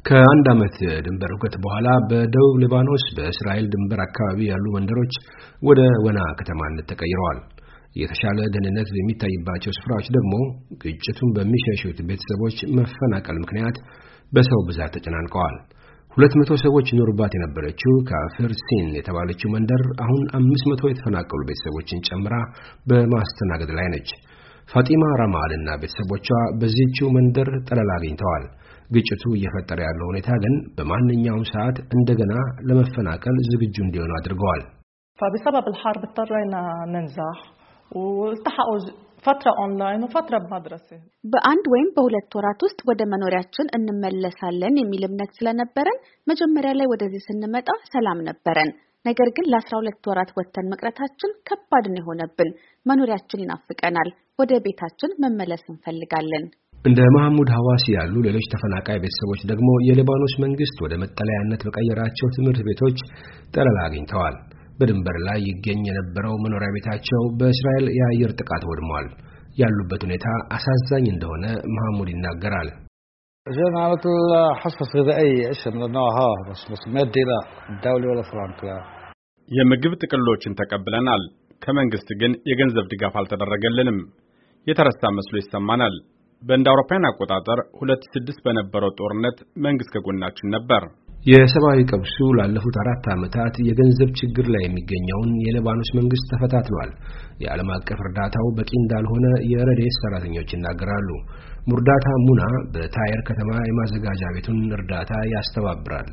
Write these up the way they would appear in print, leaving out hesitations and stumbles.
ከአንድ ዓመት ድንበር ሁከት በኋላ በደቡብ ሊባኖስ በእስራኤል ድንበር አካባቢ ያሉ መንደሮች ወደ ወና ከተማነት ተቀይረዋል። የተሻለ ደህንነት የሚታይባቸው ስፍራዎች ደግሞ ግጭቱን በሚሸሹት ቤተሰቦች መፈናቀል ምክንያት በሰው ብዛት ተጨናንቀዋል። 200 ሰዎች ይኖሩባት የነበረችው ካፍር ሲን የተባለችው መንደር አሁን 500 የተፈናቀሉ ቤተሰቦችን ጨምራ በማስተናገድ ላይ ነች። ፋጢማ ራማልና ቤተሰቦቿ በዚህችው መንደር ጠለላ አግኝተዋል። ግጭቱ እየፈጠረ ያለው ሁኔታ ግን በማንኛውም ሰዓት እንደገና ለመፈናቀል ዝግጁ እንዲሆኑ አድርገዋል። فبسبب الحرب اضطرينا ننزح والتحقوا فترة ኦንላይን وفترة በመድረسة በአንድ ወይም በሁለት ወራት ውስጥ ወደ መኖሪያችን እንመለሳለን የሚል እምነት ስለነበረን መጀመሪያ ላይ ወደዚህ ስንመጣ ሰላም ነበረን። ነገር ግን ለ12 ወራት ወጥተን መቅረታችን ከባድ ነው የሆነብን። መኖሪያችን ይናፍቀናል። ወደ ቤታችን መመለስ እንፈልጋለን። እንደ መሐሙድ ሐዋሲ ያሉ ሌሎች ተፈናቃይ ቤተሰቦች ደግሞ የሊባኖስ መንግስት ወደ መጠለያነት በቀየራቸው ትምህርት ቤቶች ጠለላ አግኝተዋል። በድንበር ላይ ይገኝ የነበረው መኖሪያ ቤታቸው በእስራኤል የአየር ጥቃት ወድሟል። ያሉበት ሁኔታ አሳዛኝ እንደሆነ መሐሙድ ይናገራል። جينا على الحصص الغذائية ايش نوعها بس مادي لا الدولة ولا فرنك لا የምግብ ጥቅሎችን ተቀብለናል። ከመንግስት ግን የገንዘብ ድጋፍ አልተደረገልንም። የተረሳ መስሎ ይሰማናል። በእንደ አውሮፓውያን አቆጣጠር 2006 በነበረው ጦርነት መንግስት ከጎናችን ነበር። የሰብአዊ ቀውሱ ላለፉት 4 ዓመታት የገንዘብ ችግር ላይ የሚገኘውን የሊባኖስ መንግስት ተፈታትኗል። የዓለም አቀፍ እርዳታው በቂ እንዳልሆነ የረድኤት ሰራተኞች ይናገራሉ። ሙርዳታ ሙና በታየር ከተማ የማዘጋጃ ቤቱን እርዳታ ያስተባብራል።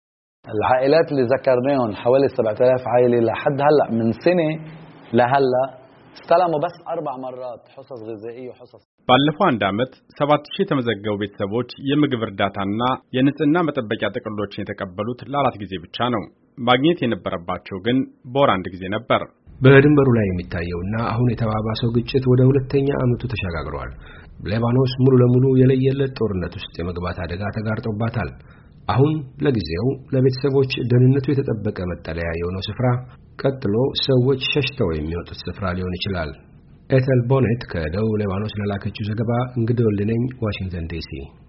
العائلات اللي ذكرناهم حوالي 7000 عائله لحد هلا من سنه لهلا استلموا بس 4 مرات حصص غذائيه وحصص ባለፈው አንድ ዓመት 7000 የተመዘገቡ ቤተሰቦች የምግብ እርዳታና የንጽህና መጠበቂያ ጥቅሎችን የተቀበሉት ለ4 ጊዜ ብቻ ነው። ማግኘት የነበረባቸው ግን በወር አንድ ጊዜ ነበር። በድንበሩ ላይ የሚታየውና አሁን የተባባሰው ግጭት ወደ ሁለተኛ ዓመቱ ተሻግሯል። ሊባኖስ ሙሉ ለሙሉ የለየለት ጦርነት ውስጥ የመግባት አደጋ ተጋርጦባታል። አሁን ለጊዜው ለቤተሰቦች ደህንነቱ የተጠበቀ መጠለያ የሆነው ስፍራ ቀጥሎ ሰዎች ሸሽተው የሚወጡት ስፍራ ሊሆን ይችላል። ኤተል ቦኔት ከደቡብ ሊባኖስ ለላከችው ዘገባ እንግዲህ ወልነኝ ዋሽንግተን ዲሲ